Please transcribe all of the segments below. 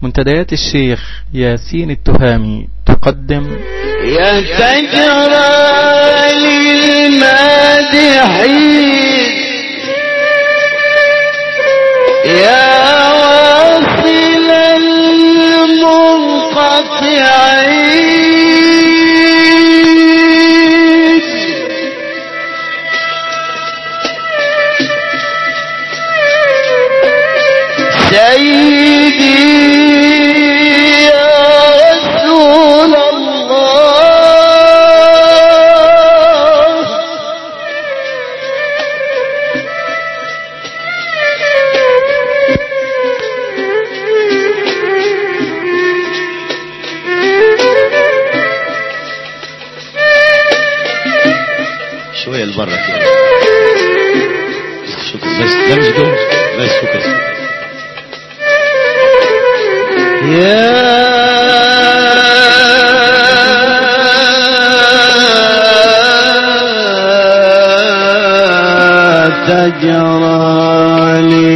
منتديات الشيخ ياسين التهامي تقدم يا تجرى للمادحين يا واصل المنقطعين سيدي شوية لبرا كده. شكرا بس ده مش جوه بس شكرا. يا تجرى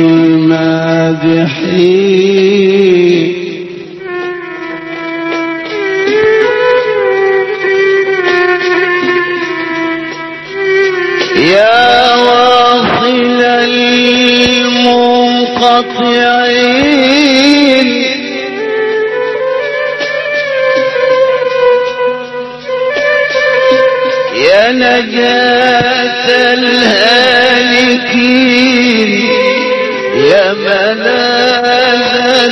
للمادحين يا واصل المنقطعين يا نجاة الهالكين يا ملاذ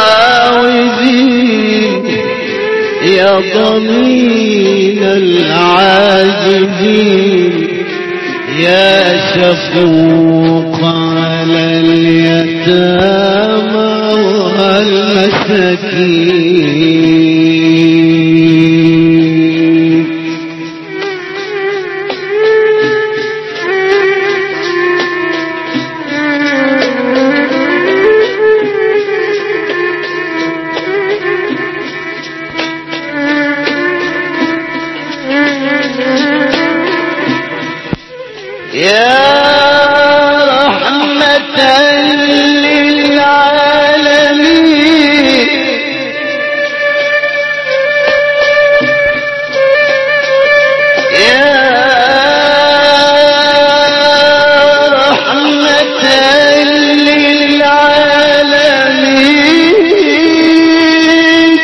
العاوزين يا ضمين العاجزين يا شفوق على اليتامى والمساكين يا رحمة للعالمين يا رحمة للعالمين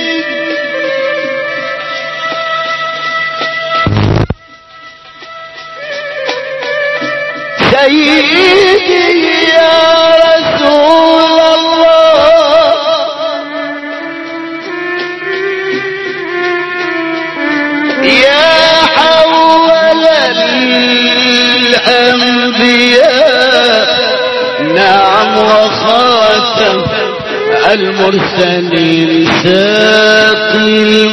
سيدي يا رسول الله يا حول الأنبياء نعم وخاتم المرسلين ساقي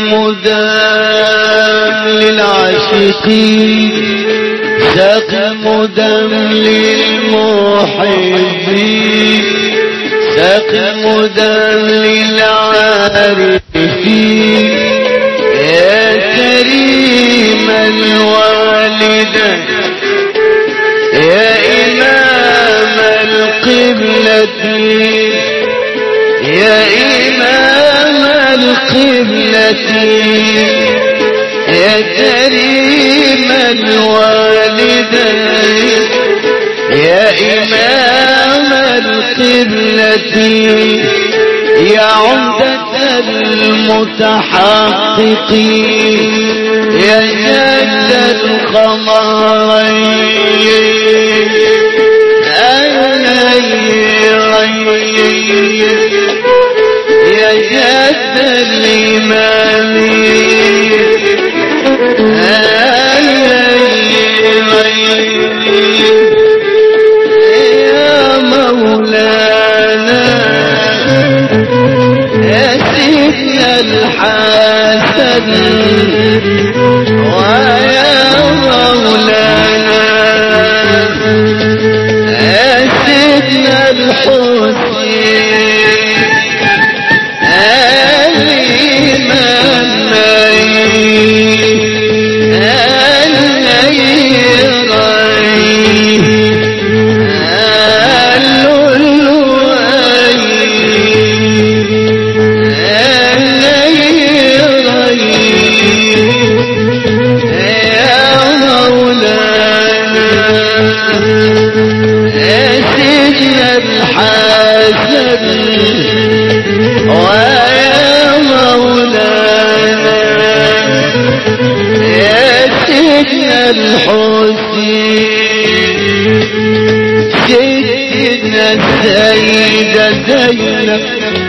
المدام للعاشقين ساقي مدام للمحبين ساقي مدام للعارفين يا كريم الوالدة يا إمام القبلة يا إمام القبلة يا كريم الوالدين يا إمام القبلة يا عمدة المتحققين يا جد القمرين يا جد الإمامين يا مولانا يا سيدنا الحسن ويا مولانا يا سيدنا الحسين علي الحسين سيدنا السيدة زينب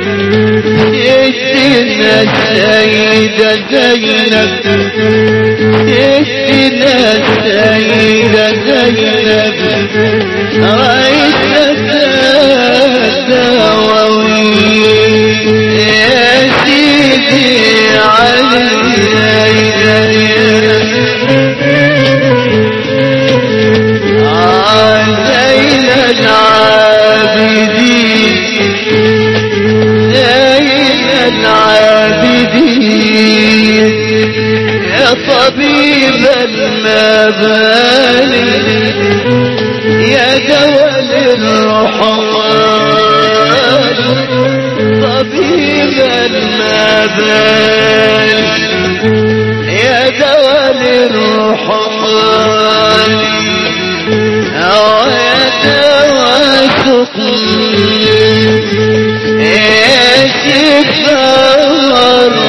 سيدنا السيدة زينب سيدنا السيدة زينب رئيسة الدواوين يا سيدي علي زين العابدين يا طبيب المبالي يا دول الرحمن طبيب المبالي يا دول الرحمن يا تواسق يا شفار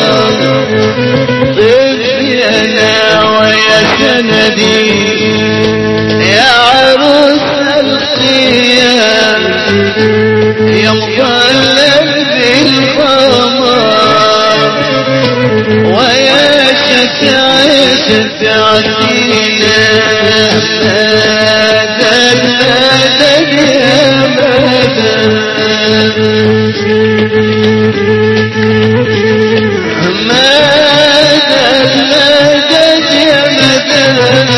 طفي انا ويا سندي يا عروس القيام يا مظلل بالقمر ويا شفعتينا مدد مدد يا مدد مدد مدد يا مدد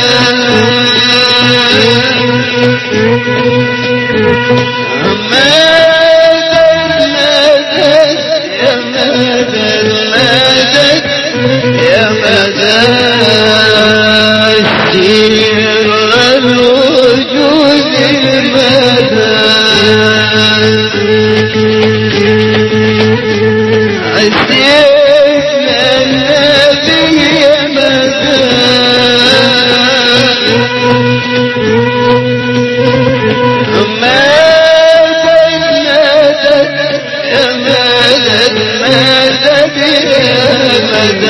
يا مدد سير الوجود المدد سيدنا النبي يا مدد يا مدد مدد يا مدد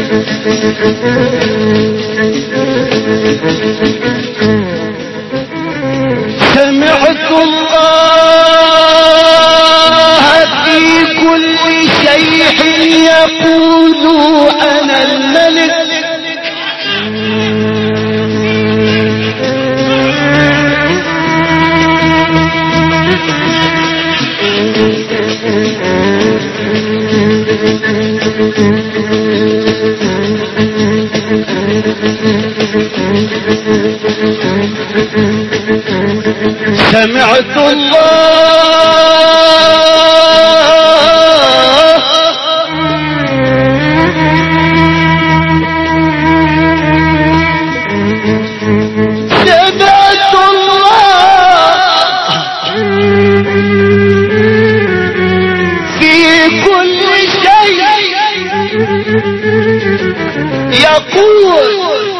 سمعت الله في كل شيء يقول أنا الملك سمعت الله سمعت الله في كل شيء يقول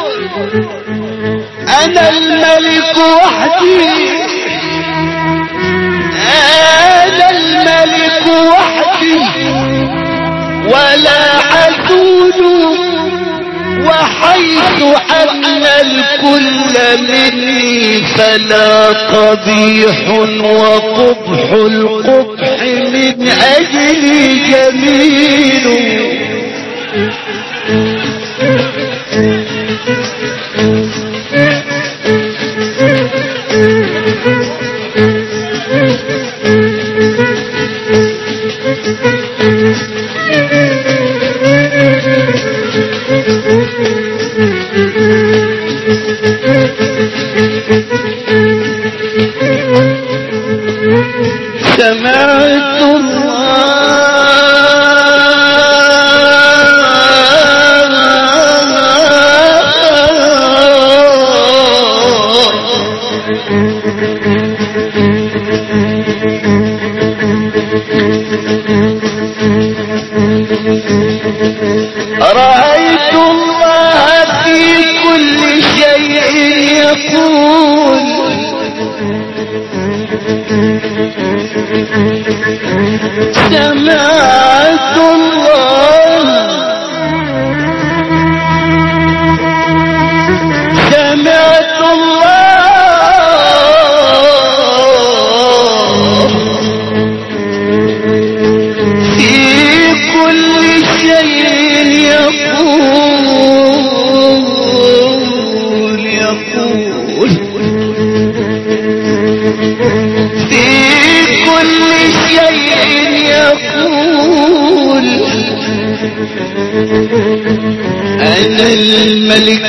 أنا الملك وحدي أنا الملك وحدي ولا عدول وحيث أن الكل مني فلا قبيح وقبح القبح من أجلي جميل سمعت رأيت الله في كل شيء يقول سمعت الله سمعت الله في كل شيء يقول في كل شيء يقول أنا الملك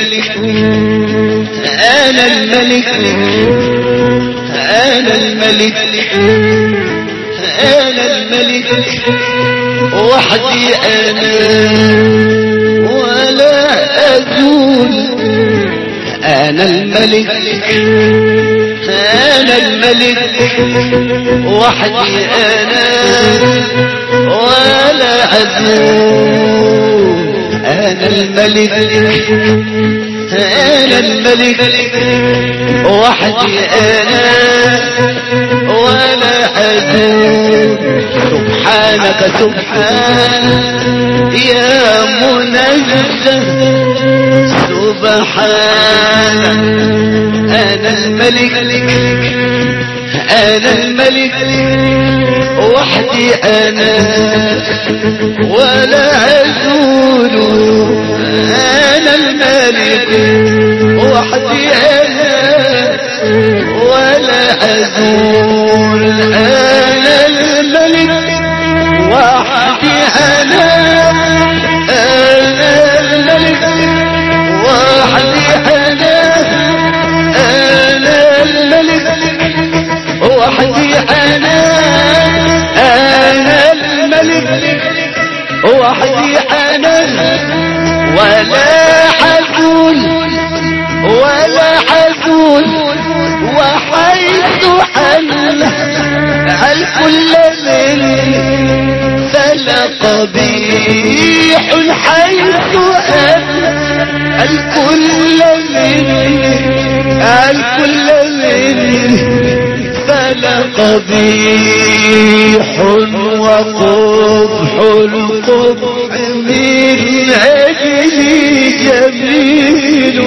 أنا الملك أنا الملك أنا الملك وحدي أنا ولا أزول أنا الملك أنا الملك وحدي أنا ولا أزول أنا الملك أنا الملك وحدي أنا ولا أزول سبحانك سبحان يا منزه سبحانك أنا الملك أنا الملك وحدي أنا ولا أزول أنا الملك وحدي أنا ولا أزول أنا الملك وحدي أنا أنا الملك وحدي أنا أنا الملك وحدي أنا أنا الملك وحدي أنا ولا حزون ولا حزون وحيث أن الكل مني فلا قبيح حيث أن الكل مني الكل مني فلا قبيح وقبح القبح من أجلي جميل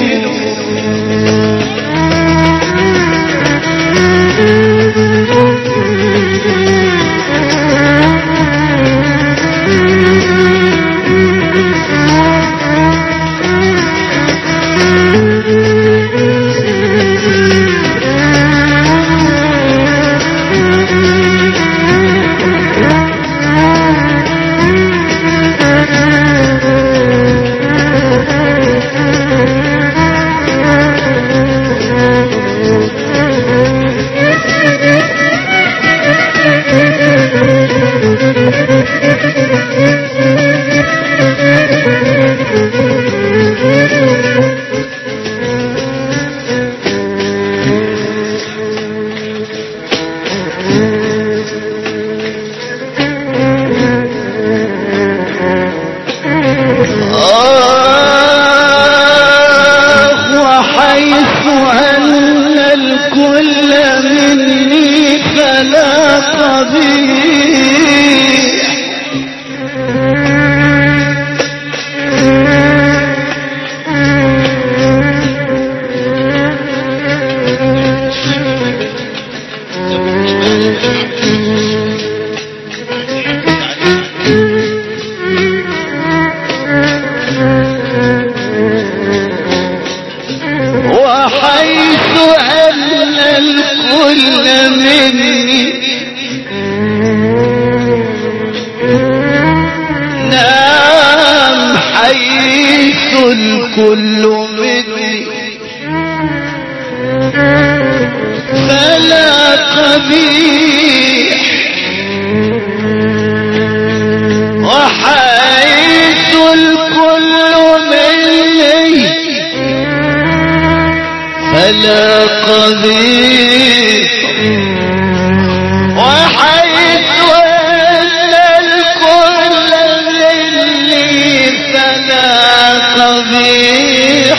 الكل مني فلا قبيح وحيث الكل مني فلا قبيح وحيث أن الكل مني فلا قبيح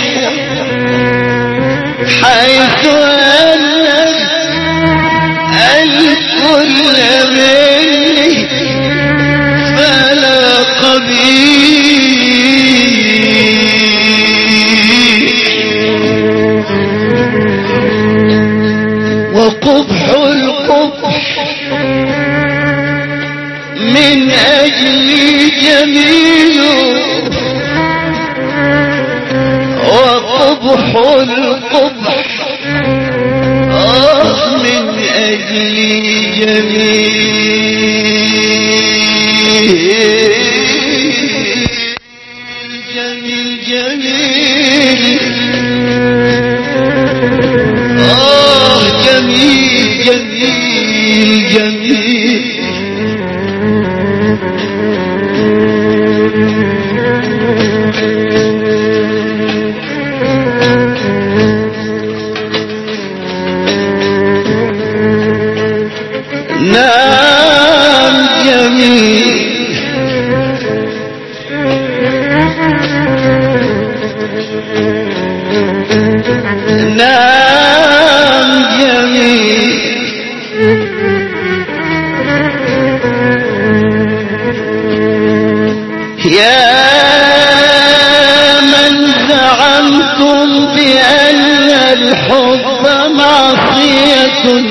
حيث أن الكل مني فلا قبيح وقبح القبح من أجلي جميل وقبح القبح من أجلي جميل جميل جميل جميل جميل جميل نام جميل نام جميل يا من زعمتم بأن الحب معصية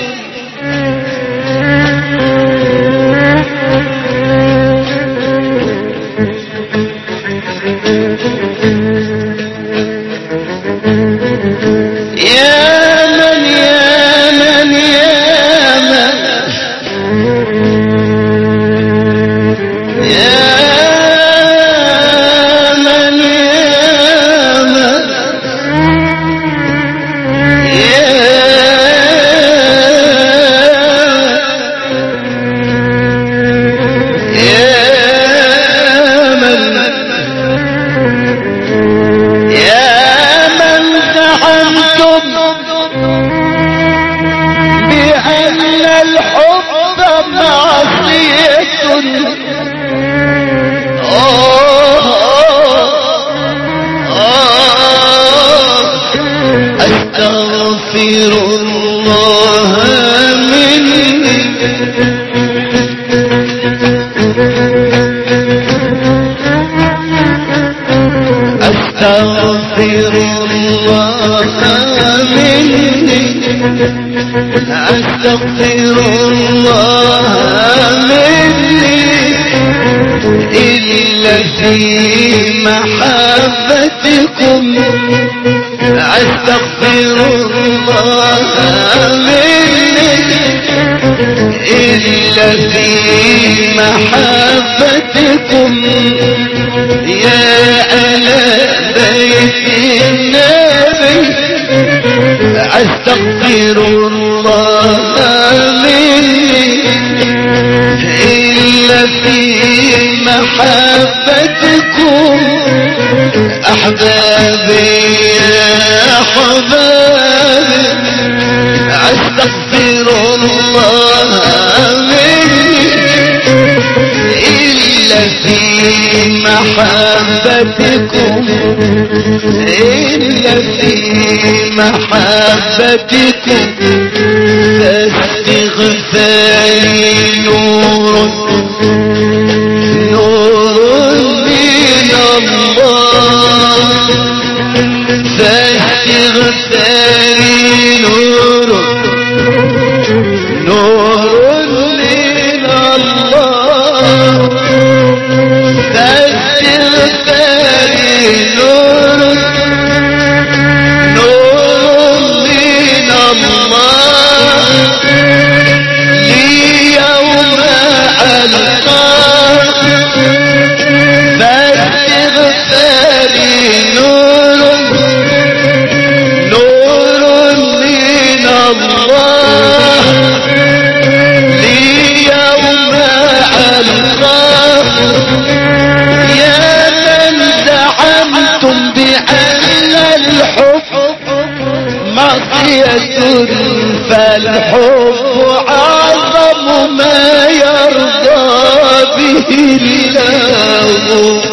أستغفر الله مني أستغفر الله مني أستغفر الله مني إلا في محبتكم أستغفر الله مني إلا في محبتكم يا أهل بيت النبي أستغفر الله مني إلا في محبتكم أحبابي يا أحبابي أستغفر الله مني إلا في محبتكم إلا في محبتكم فاستغفاري نور من الله فاستغفاري نور من الله فاستغفاري نور من الله لي يوم ألقاك فاستغفاري نور من الله لي يوم ألقاك يا من زعمتم بأن الحب معصية فالحب أعظم ما يرضى به الله